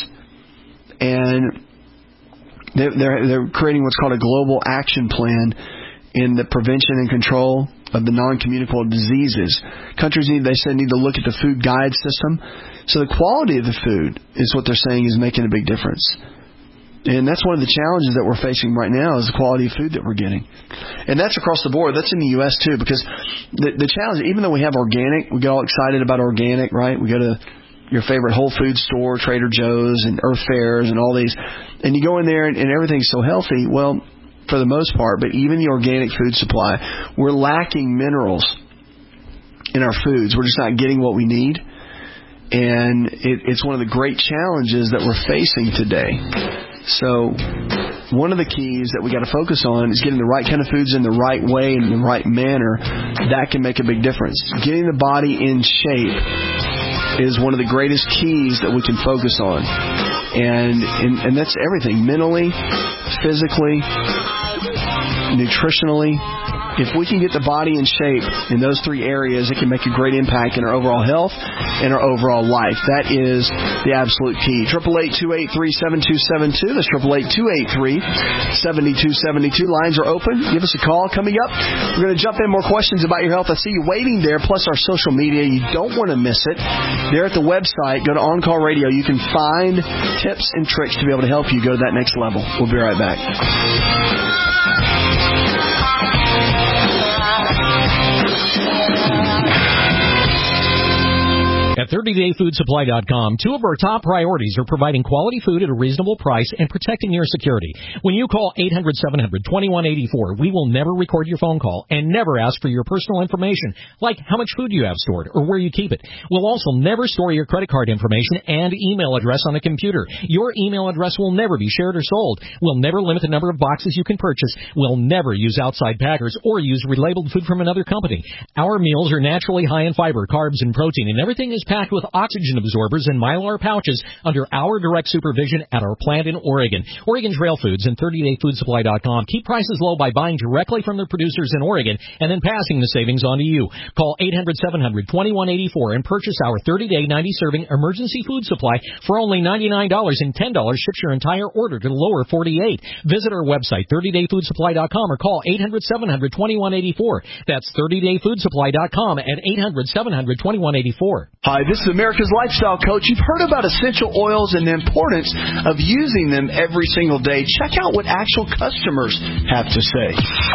And they're, they're, they're creating what's called a global action plan in the prevention and control of the non-communicable diseases. Countries need, they said, need to look at the food guide system. So the quality of the food is what they're saying is making a big difference. And that's one of the challenges that we're facing right now is the quality of food that we're getting. And that's across the board. That's in the U S too, because the, the challenge, even though we have organic, we get all excited about organic, right? We go to your favorite Whole Foods store, Trader Joe's and Earth Fairs and all these, and you go in there and, and everything's so healthy. Well, for the most part, but even the organic food supply, we're lacking minerals in our foods. We're just not getting what we need. And it, it's one of the great challenges that we're facing today. So one of the keys that we got to focus on is getting the right kind of foods in the right way and in the right manner. That can make a big difference. Getting the body in shape is one of the greatest keys that we can focus on. And, and, and that's everything, mentally, physically, nutritionally, If we can get the body in shape in those three areas, it can make a great impact in our overall health and our overall life. That is the absolute key. eight eight eight, two eight three, seven two seven two. That's eight eight eight, two eight three, seven two seven two. Lines are open. Give us a call. Coming up, we're going to jump in more questions about your health. I see you waiting there, plus our social media. You don't want to miss it. There at the website, go to On Call Radio. You can find tips and tricks to be able to help you go to that next level. We'll be right back. At thirty day food supply dot com, two of our top priorities are providing quality food at a reasonable price and protecting your security. When you call eight hundred, seven hundred, twenty-one eighty-four, we will never record your phone call and never ask for your personal information, like how much food you have stored or where you keep it. We'll also never store your credit card information and email address on a computer. Your email address will never be shared or sold. We'll never limit the number of boxes you can purchase. We'll never use outside packers or use relabeled food from another company. Our meals are naturally high in fiber, carbs, and protein, and everything is packed with oxygen absorbers and Mylar pouches under our direct supervision at our plant in Oregon. Oregon Trail Foods and thirty day food supply dot com keep prices low by buying directly from their producers in Oregon and then passing the savings on to you. Call eight hundred, seven hundred, twenty-one eighty-four and purchase our thirty day, ninety serving emergency food supply for only ninety-nine dollars, and ten dollars ships your entire order to the lower forty-eight. Visit our website, thirty day food supply dot com, or call eight hundred, seven hundred, twenty-one eighty-four. That's thirty day food supply dot com at eight hundred, seven hundred, twenty-one eighty-four. Hi, this is America's Lifestyle Coach. You've heard about essential oils and the importance of using them every single day. Check out what actual customers have to say.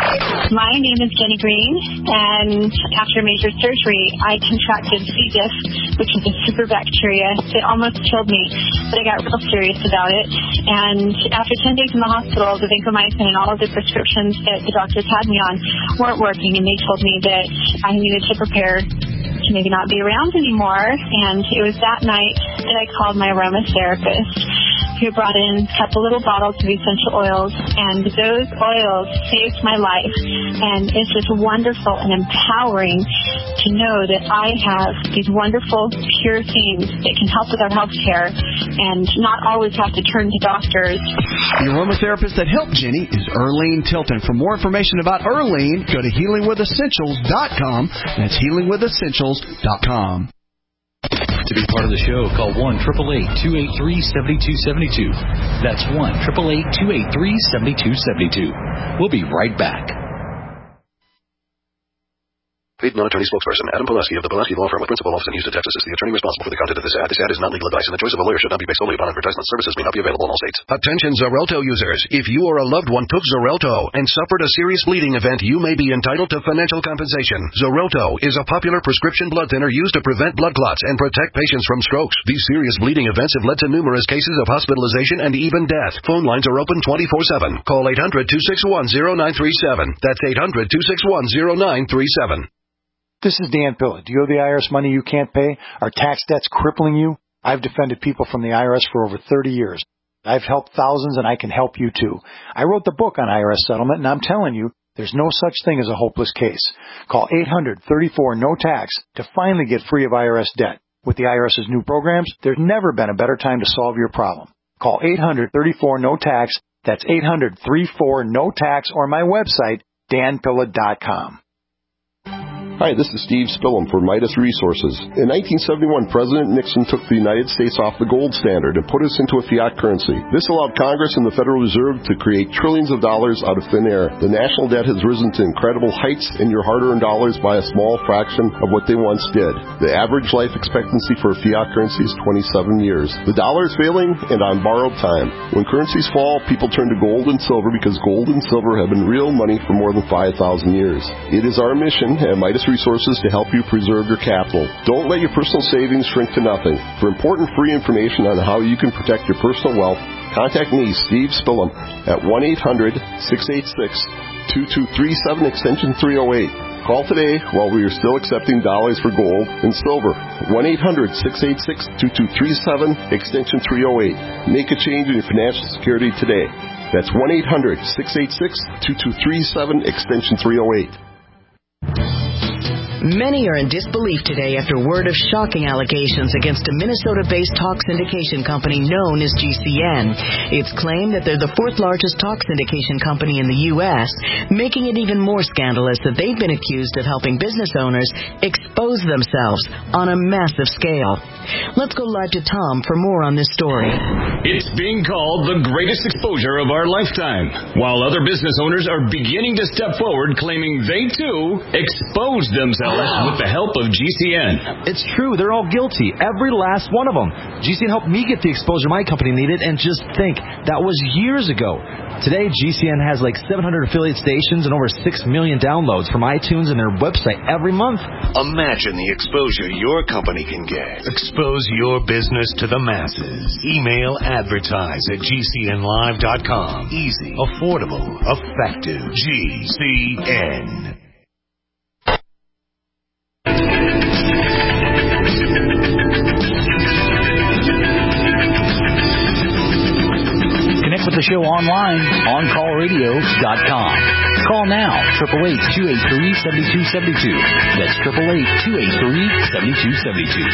My name is Jenny Green, and after major surgery, I contracted C. diff, which is a super bacteria. It almost killed me, but I got real serious about it. And after ten days in the hospital, the vancomycin and all of the prescriptions that the doctors had me on weren't working, and they told me that I needed to prepare to maybe not be around anymore. And it was that night that I called my aromatherapist, who brought in a couple little bottles of essential oils, and those oils saved my life. And it's just wonderful and empowering to know that I have these wonderful, pure things that can help with our health care and not always have to turn to doctors. The aromatherapist that helped Jenny is Earlene Tilton. For more information about Earlene, go to healing with essentials dot com. That's healing with essentials dot com. To be part of the show, call one eight eight eight, two eight three, seven two seven two. That's one eight eight eight, two eight three, seven two seven two. We'll be right back. Paid non-attorney spokesperson Adam Pulaski of the Pulaski Law Firm with principal office in Houston, Texas, is the attorney responsible for the content of this ad. This ad is not legal advice, and the choice of a lawyer should not be based solely upon advertisement. Services may not be available in all states. Attention Xarelto users. If you or a loved one took Xarelto and suffered a serious bleeding event, you may be entitled to financial compensation. Xarelto is a popular prescription blood thinner used to prevent blood clots and protect patients from strokes. These serious bleeding events have led to numerous cases of hospitalization and even death. Phone lines are open twenty-four seven. Call eight hundred, two six one, zero nine three seven. That's eight hundred, two six one, zero nine three seven. This is Dan Pilla. Do you owe the I R S money you can't pay? Are tax debts crippling you? I've defended people from the I R S for over thirty years. I've helped thousands, and I can help you too. I wrote the book on I R S settlement, and I'm telling you, there's no such thing as a hopeless case. Call eight hundred, thirty-four, no tax to finally get free of I R S debt. With the IRS's new programs, there's never been a better time to solve your problem. Call eight hundred, thirty-four, no tax. That's eight hundred, thirty-four, no tax, or my website, dan pilla dot com. Hi, this is Steve Spillum for Midas Resources. In nineteen seventy-one, President Nixon took the United States off the gold standard and put us into a fiat currency. This allowed Congress and the Federal Reserve to create trillions of dollars out of thin air. The national debt has risen to incredible heights, and your hard-earned dollars by a small fraction of what they once did. The average life expectancy for a fiat currency is twenty-seven years. The dollar is failing and on borrowed time. When currencies fall, people turn to gold and silver because gold and silver have been real money for more than five thousand years. It is our mission at Midas Resources to help you preserve your capital. Don't let your personal savings shrink to nothing. For important free information on how you can protect your personal wealth, contact me, Steve Spillum, at one eight hundred, six eight six, two two three seven, extension three oh eight. Call today while we are still accepting dollars for gold and silver. one eight hundred, six eight six, two two three seven, extension three oh eight. Make a change in your financial security today. That's one eight hundred, six eight six, two two three seven, extension three oh eight. Many are in disbelief today after word of shocking allegations against a Minnesota-based talk syndication company known as G C N. It's claimed that they're the fourth largest talk syndication company in the U S, making it even more scandalous that they've been accused of helping business owners expose themselves on a massive scale. Let's go live to Tom for more on this story. It's being called the greatest exposure of our lifetime, while other business owners are beginning to step forward claiming they, too, exposed themselves with the help of G C N. It's true. They're all guilty. Every last one of them. G C N helped me get the exposure my company needed, and just think, that was years ago. Today, G C N has like seven hundred affiliate stations and over six million downloads from iTunes and their website every month. Imagine the exposure your company can get. Expose your business to the masses. Email advertise at G C N live dot com. Easy, affordable, effective. G C N. Connect with the show online, on call radio dot com. Call now, eight eight eight, two eight three, seven two seven two. That's eight eight eight, two eight three, seven two seven two.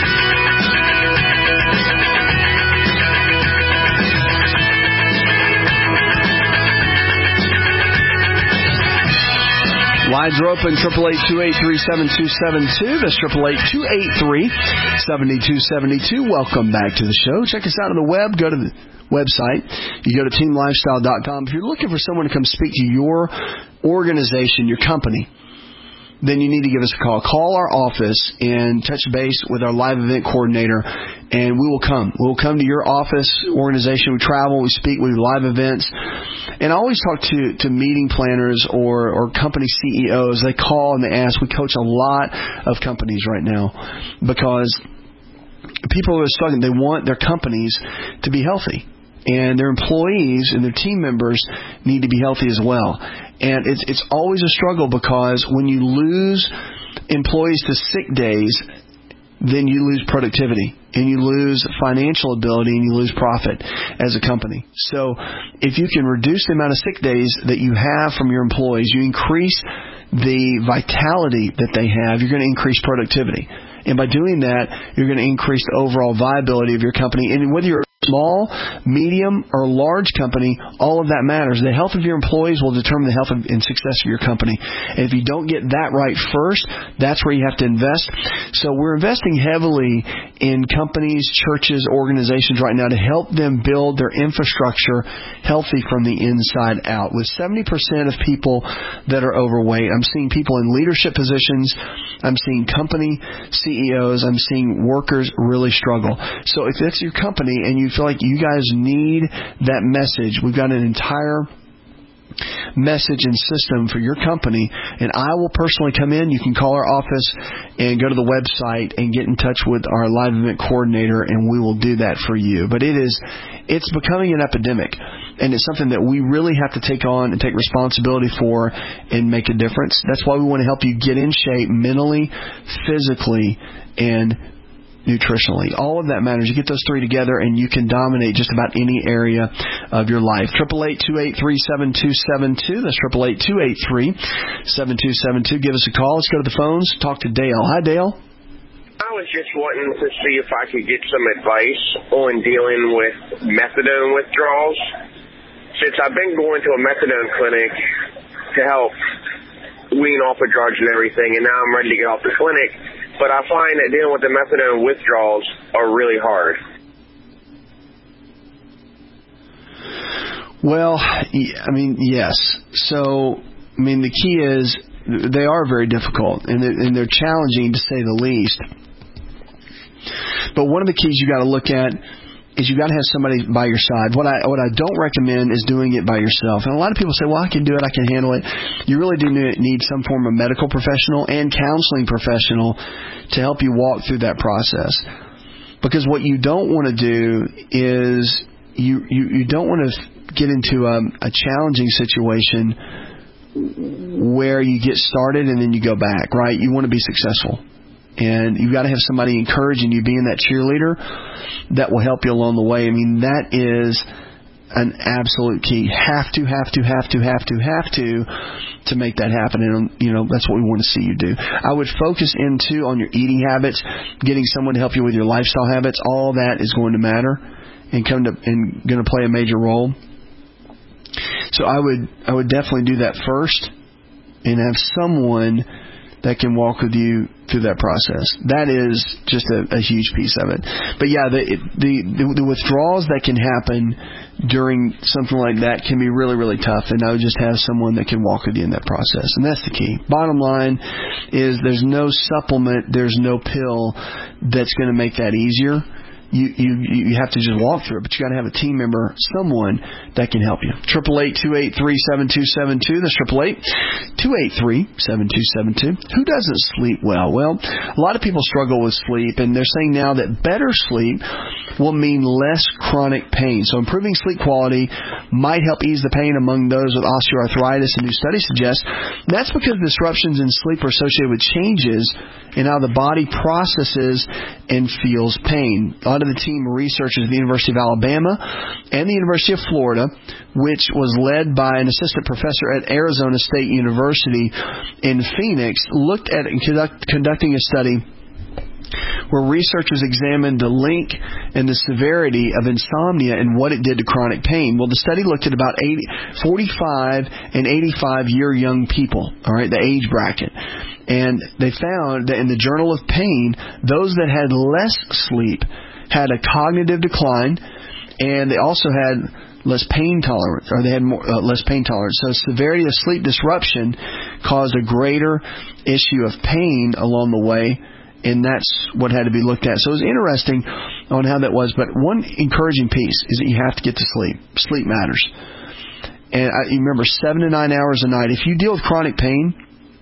Lines are open, eight eight eight, two eight three, seven two seven two. That's eight eight eight, two eight three, seven two seven two. Welcome back to the show. Check us out on the web. Go to the website. You go to team lifestyle dot com. If you're looking for someone to come speak to your organization, your company, then you need to give us a call. Call our office and touch base with our live event coordinator, and we will come. We will come to your office, organization. We travel, we speak, we do live events. And I always talk to, to meeting planners or, or company C E Os. They call and they ask. We coach a lot of companies right now because people are struggling. They want their companies to be healthy. And their employees and their team members need to be healthy as well. And it's it's always a struggle because when you lose employees to sick days, then you lose productivity and you lose financial ability and you lose profit as a company. So if you can reduce the amount of sick days that you have from your employees, you increase the vitality that they have, you're going to increase productivity. And by doing that, you're going to increase the overall viability of your company. And whether you're small, medium, or large company, all of that matters. The health of your employees will determine the health and success of your company. And if you don't get that right first, that's where you have to invest. So we're investing heavily in companies, churches, organizations right now to help them build their infrastructure healthy from the inside out. With seventy percent of people that are overweight, I'm seeing people in leadership positions. I'm seeing company C E Os. I'm seeing workers really struggle. So if that's your company and you feel like you guys need that message, we've got an entire message and system for your company, and I will personally come in. You can call our office and go to the website and get in touch with our live event coordinator, and we will do that for you. But it is, it's becoming an epidemic, and it's something that we really have to take on and take responsibility for and make a difference. That's why we want to help you get in shape mentally, physically, and nutritionally. All of that matters. You get those three together and you can dominate just about any area of your life. eight eight eight, two eight three, seven two seven two. That's eight eight eight, two eight three, seven two seven two. Give us a call. Let's go to the phones. Talk to Dale. Hi, Dale. I was just wanting to see if I could get some advice on dealing with methadone withdrawals. Since I've been going to a methadone clinic to help wean off of drugs and everything, and now I'm ready to get off the clinic, but I find that dealing with the methadone withdrawals are really hard. Well, I mean, yes. So, I mean, the key is they are very difficult, and they're, and they're challenging to say the least. But one of the keys you got to look at is you got to have somebody by your side. What I what I don't recommend is doing it by yourself. And a lot of people say, well, I can do it, I can handle it. You really do need some form of medical professional and counseling professional to help you walk through that process. Because what you don't want to do is you, you, you don't want to get into a, a challenging situation where you get started and then you go back, right? You want to be successful. And you've got to have somebody encouraging you, being that cheerleader that will help you along the way. I mean, that is an absolute key. Have to, have to, have to, have to, have to, to make that happen. And, you know, that's what we want to see you do. I would focus into on your eating habits, getting someone to help you with your lifestyle habits. All that is going to matter and come to, and going to play a major role. So I would, I would definitely do that first and have someone that can walk with you through that process. That is just a, a huge piece of it. But yeah, the, the the withdrawals that can happen during something like that can be really, really tough. And I would just have someone that can walk with you in that process. And that's the key. Bottom line is there's no supplement, there's no pill that's going to make that easier. You, you you have to just walk through it, but you got to have a team member, someone that can help you. Triple eight two eight three seven two seven two. That's triple eight two eight three seven two seven two. Who doesn't sleep well? Well, a lot of people struggle with sleep, and they're saying now that better sleep will mean less chronic pain. So improving sleep quality might help ease the pain among those with osteoarthritis. A new study suggests that's because disruptions in sleep are associated with changes in how the body processes and feels pain. A lot of the team researchers at the University of Alabama and the University of Florida, which was led by an assistant professor at Arizona State University in Phoenix, looked at and conduct, conducting a study where researchers examined the link and the severity of insomnia and what it did to chronic pain. Well, the study looked at about eighty, forty-five and eighty-five year young people, all right, the age bracket. And they found that in the Journal of Pain, those that had less sleep had a cognitive decline, and they also had less pain tolerance, or they had more, uh, less pain tolerance. So severity of sleep disruption caused a greater issue of pain along the way, and that's what had to be looked at. So it was interesting on how that was. But one encouraging piece is that you have to get to sleep. Sleep matters. And I, you remember, seven to nine hours a night. If you deal with chronic pain,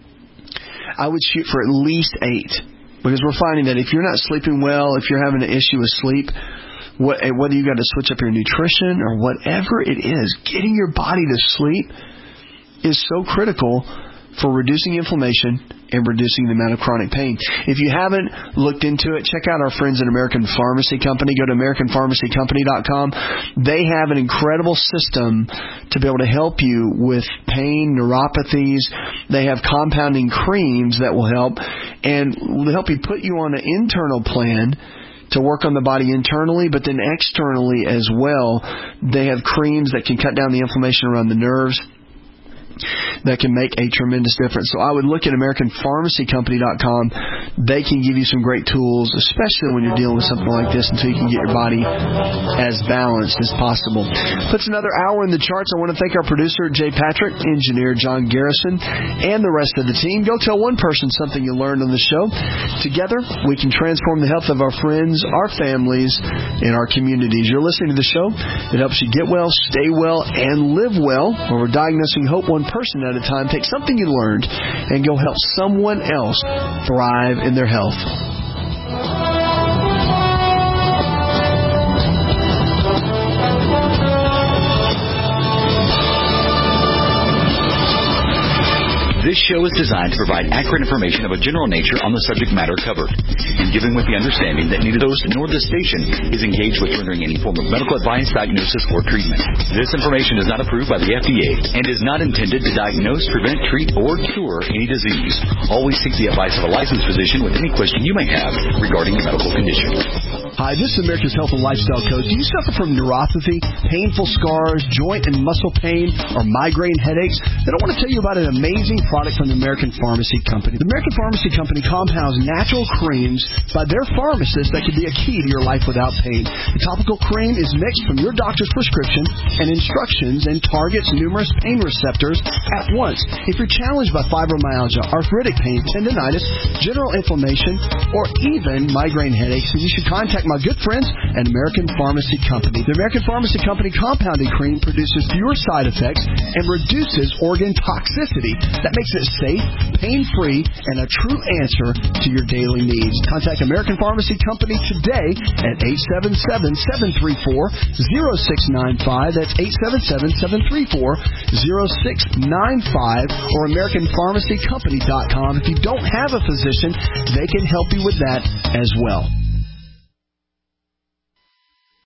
I would shoot for at least eight. Because we're finding that if you're not sleeping well, if you're having an issue with sleep, what, whether you got to switch up your nutrition or whatever it is, getting your body to sleep is so critical for reducing inflammation and reducing the amount of chronic pain. If you haven't looked into it, check out our friends at American Pharmacy Company. Go to American Pharmacy Company dot com. They have an incredible system to be able to help you with pain, neuropathies. They have compounding creams that will help, and will help you put you on an internal plan to work on the body internally, but then externally as well. They have creams that can cut down the inflammation around the nerves that can make a tremendous difference. So I would look at American Pharmacy Company dot com. They can give you some great tools, especially when you're dealing with something like this, until you can get your body as balanced as possible. Puts another hour in the charts. I want to thank our producer, Jay Patrick, engineer John Garrison, and the rest of the team. Go tell one person something you learned on the show. Together, we can transform the health of our friends, our families, and our communities. You're listening to the show that helps you get well, stay well, and live well, where we're diagnosing hope one person at a time. Take something you learned and go help someone else thrive in their health. This show is designed to provide accurate information of a general nature on the subject matter covered, and given with the understanding that neither host nor the station is engaged with rendering any form of medical advice, diagnosis, or treatment. This information is not approved by the F D A and is not intended to diagnose, prevent, treat, or cure any disease. Always seek the advice of a licensed physician with any question you may have regarding your medical condition. Hi, this is America's Health and Lifestyle Coach. Do you suffer from neuropathy, painful scars, joint and muscle pain, or migraine headaches? Then I want to tell you about an amazing product from the American Pharmacy Company. The American Pharmacy Company compounds natural creams by their pharmacists that can be a key to your life without pain. The topical cream is mixed from your doctor's prescription and instructions and targets numerous pain receptors at once. If you're challenged by fibromyalgia, arthritic pain, tendinitis, general inflammation, or even migraine headaches, then you should contact my good friends at American Pharmacy Company. The American Pharmacy Company compounding cream produces fewer side effects and reduces organ toxicity. That makes it safe, pain-free, and a true answer to your daily needs. Contact American Pharmacy Company today at eight seven seven, seven three four, zero six nine five. That's eight seven seven, seven three four, zero six nine five, or American Pharmacy Company dot com. If you don't have a physician, they can help you with that as well.